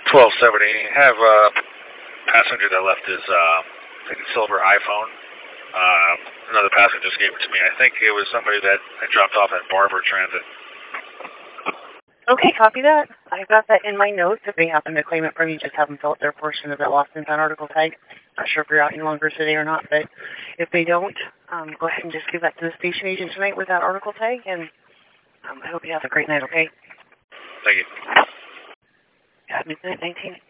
1270. Have a passenger that left his silver iPhone. Another passenger just gave it to me. I think it was somebody that I dropped off at Barber Transit. Okay, copy that. I've got that in my notes. If they happen to claim it from you, just have them fill out their portion of that lost and found article tag. Not sure if you're out any longer today or not, but if they don't, go ahead and just give that to the station agent tonight with that article tag, and I hope you have a great night, okay? Thank you. Yeah, midnight 19.